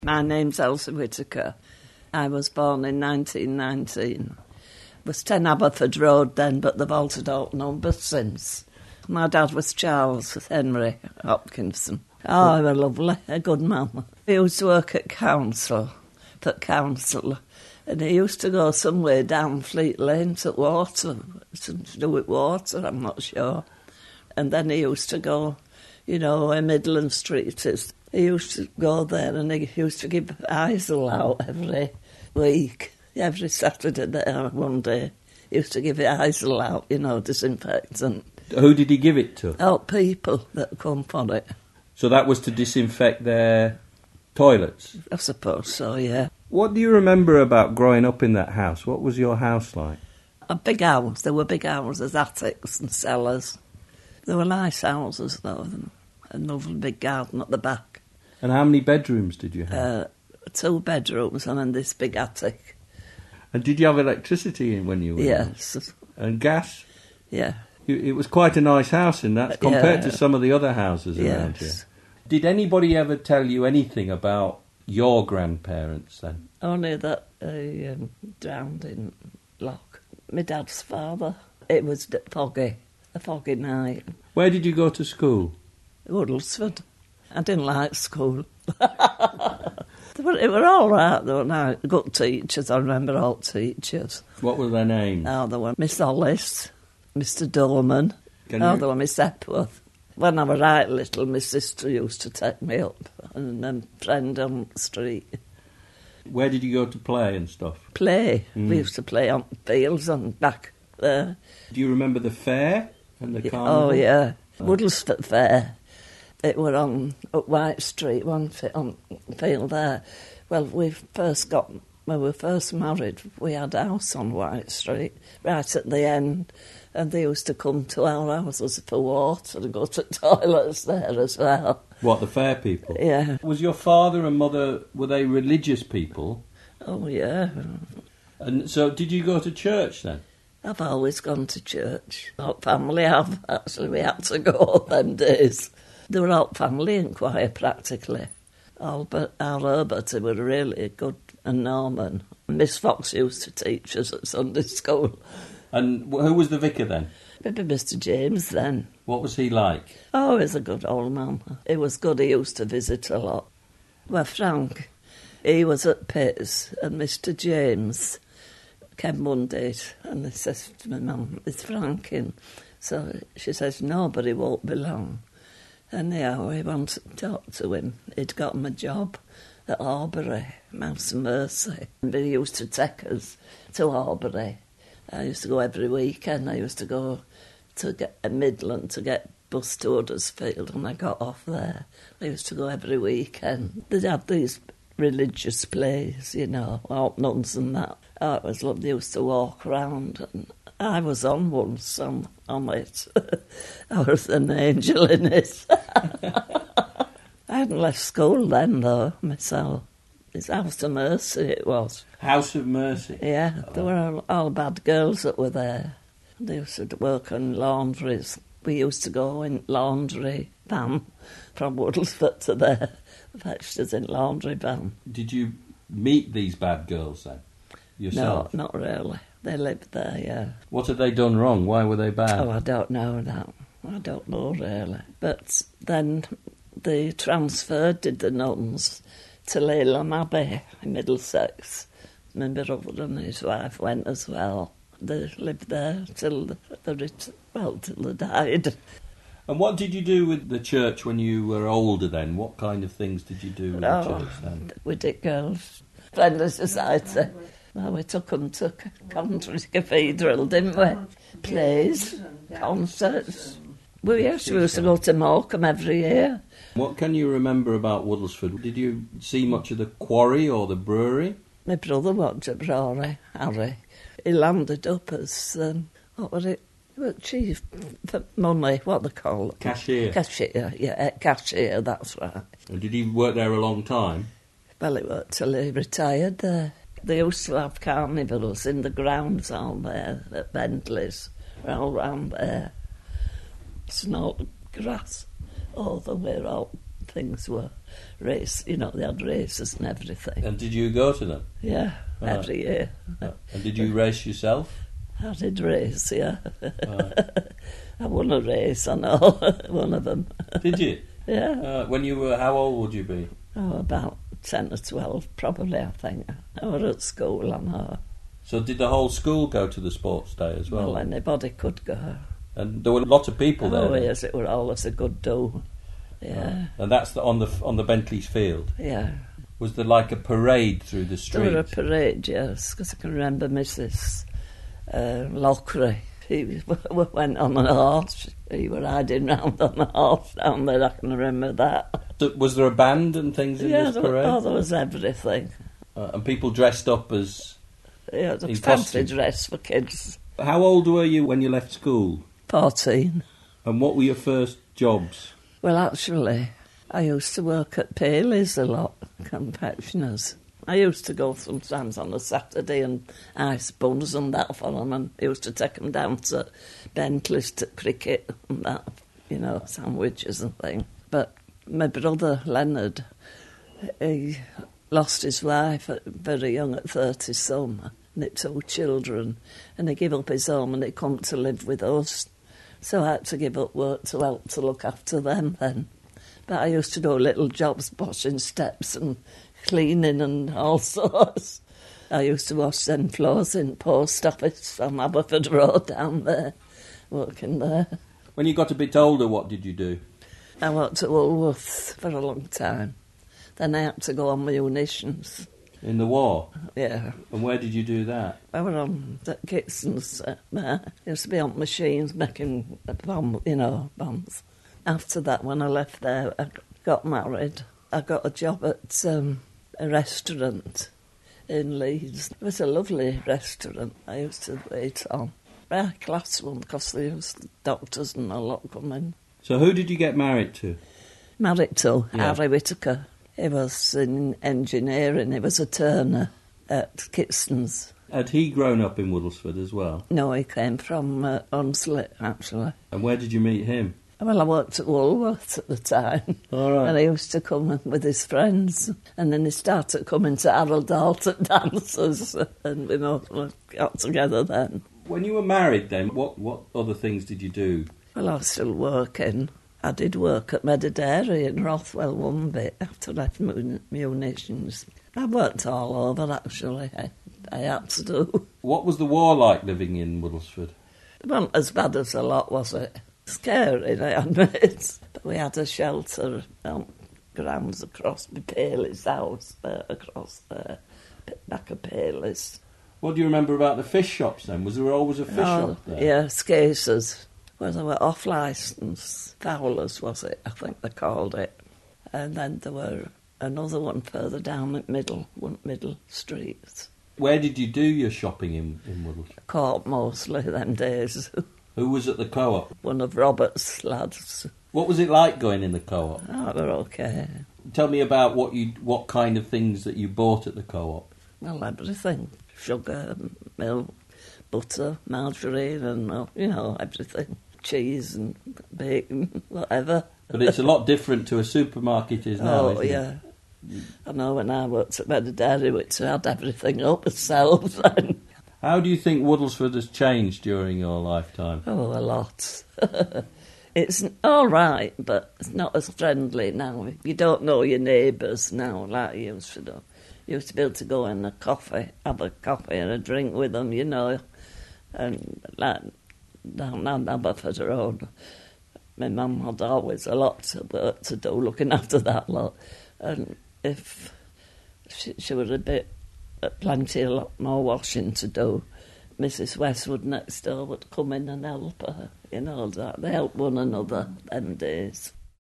My name's Elsie Whittaker. I was born in 1919. It was 10 Aberford Road then, but they've altered all numbers since. My dad was Charles Henry Hopkinson. Oh, he was lovely, a good man. He used to work at council, and he used to go somewhere down Fleet Lane to water, something to do with water, I'm not sure. And then he used to go, you know, where Midland Street is. He used to go there and he used to give Isle out every week, every Saturday there one day. He used to give it Isle out, you know, disinfectant. Who did he give it to? Oh, people that come for it. So that was to disinfect their toilets? I suppose so, yeah. What do you remember about growing up in that house? What was your house like? A big house. There were big houses, attics and cellars. There were nice houses, though, and a lovely big garden at the back. And how many bedrooms did you have? 2 bedrooms and then this big attic. And did you have electricity when you were Yes. there? And gas? Yeah. It was quite a nice house in that, compared to some of the other houses around here. Yes. Did anybody ever tell you anything about your grandparents then? Only that he drowned in Loch. My dad's father. It was foggy, a foggy night. Where did you go to school? Woodlesford. I didn't like school. They were all right, though. Now, good teachers. I remember all teachers. What were their names? Oh, there were Miss Hollis, Mr. Dorman. There were Miss Epworth. When I was right little, my sister used to take me up and a friend on the street. Where did you go to play and stuff? Play. We used to play on fields and back there. Do you remember the fair and the carnival? Oh, yeah. Woodlesford Fair. It were on up White Street, on the field there. Well, when we were first married, we had a house on White Street, right at the end, and they used to come to our houses for water and go to toilets there as well. What, the fair people? Yeah. Was your father and mother, were they religious people? Oh, yeah. And so did you go to church then? I've always gone to church. Our family have, actually. We had to go them days. They were all family in choir, practically. Albert, our Herbert, were really good, and Norman. Miss Fox used to teach us at Sunday school. And who was the vicar then? Maybe Mr. James then. What was he like? Oh, he was a good old man. He was good, he used to visit a lot. Well, Frank, he was at Pitt's, and Mr. James came Monday, and he says to my mum, "Is Frank in?" So she says, "No, but he won't be long." Anyhow, we wanted to talk to him. He'd got him a job at Albury, Mouse and Mercy. And he used to take us to Albury. I used to go every weekend. I used to go to get a Midland to get bus to Huddersfield, and I got off there. I used to go every weekend. They had these religious plays, you know, alt nuns and that. Oh, it was lovely. They used to walk around, and I was on once on it. I was an angel in it. I hadn't left school then, though, myself. It's House of Mercy, it was. House of Mercy? Yeah, there were all bad girls that were there. They used to work on laundries. We used to go in laundry van from Woodlesford to there. Fetched us in laundry van. Did you meet these bad girls then, yourself? No, not really. They lived there, yeah. What had they done wrong? Why were they bad? Oh, I don't know that. I don't know, really. But then they transferred, did the nuns, to Laleham Abbey in Middlesex. My brother and his wife went as well. They lived there till they died. And what did you do with the church when you were older then? What kind of things did you do with the church then? We did girls' friendly society. Well, we took them to Coventry Cathedral, didn't we? Plays, concerts. We actually used to go to Morecambe every year. What can you remember about Woodlesford? Did you see much of the quarry or the brewery? My brother worked at brewery, Harry. He landed up as, what was it? Chief for money, what they call it? Cashier. Cashier, yeah, cashier, that's right. And did he work there a long time? Well, he worked till he retired there. They used to have carnivals in the grounds all there, at Bentley's, all round there. It's not grass all the way around things were race. You know, they had races and everything. And did you go to them? Yeah, every year. And did you race yourself? I did race, yeah. Right. I won a race, I know, one of them. Did you? Yeah. When you were, how old would you be? Oh, about 10 or 12, probably, I think. I was at school, I know. So did the whole school go to the sports day as well? Well, anybody could go. And there were lots of people there. Oh, then? yes, it was always a good do. Yeah. And that's on the Bentley's field? Yeah. Was there like a parade through the street? There was a parade, yes, because I can remember Mrs. Lockery. He went on a horse. He was riding round on a horse down there, I can remember that. So was there a band and things in this parade? There was everything. And people dressed up as... Yeah, it was in fancy costume? dress for kids. How old were you when you left school? 14. And what were your first jobs? Well, actually, I used to work at Paley's a lot, confectioners. I used to go sometimes on a Saturday and ice buns and that for them, and I used to take them down to Bentley's to cricket and that, you know, sandwiches and things. But my brother, Leonard, he lost his wife very young at 30-some, and it 2 children, and he gave up his home and he come to live with us. So I had to give up work to help to look after them then. But I used to do little jobs, washing steps and cleaning and all sorts. I used to wash them floors in post office on Aberford Road down there, working there. When you got a bit older, what did you do? I worked at Woolworths for a long time. Then I had to go on munitions. In the war? Yeah. And where did you do that? I was on the Kitson's there. I used to be on machines making bombs. After that, when I left there, I got married. I got a job at a restaurant in Leeds. It was a lovely restaurant I used to wait on. A class one, because there was doctors and a lot coming. So who did you get married to? Married to Harry Whittaker. He was in engineering. He was a turner at Kitson's. Had he grown up in Woodlesford as well? No, he came from Hunslet, actually. And where did you meet him? Well, I worked at Woolworths at the time. All right. And he used to come with his friends. And then he started coming to Harold Dalton dances. And we both got together then. When you were married then, what other things did you do? Well, I was still working. I did work at Medadairy in Rothwell one bit after I left munitions. I worked all over, actually. I had to do. What was the war like living in Woodlesford? It wasn't as bad as a lot, was it? Scary, I admit. But we had a shelter on grounds across Paley's house, across there, back of Paley's. What do you remember about the fish shops then? Was there always a fish shop there? Yeah, Scasers. Well, they were off-licence. Fowlers, was it? I think they called it. And then there were another one further down at Middle Street. Where did you do your shopping in Woodlesford? Co-op mostly, them days. Who was at the co-op? One of Robert's lads. What was it like going in the co-op? Oh, they were okay. Tell me about what kind of things that you bought at the co-op. Well, everything. Sugar, milk, butter, margarine and, everything. Cheese and bacon, whatever. But it's a lot different to a supermarket is now, isn't it? Yeah. I know when I worked at Medadairy, which had everything up itself then. How do you think Woodlesford has changed during your lifetime? Oh, a lot. It's all right, but it's not as friendly now. You don't know your neighbours now like you used to do. You used to be able to go in have a coffee and a drink with them, and like down Aberford Road. My mum had always a lot to do looking after that lot. And if she was a lot more washing to do, Mrs. Westwood next door would come in and help her, that. They helped one another them days.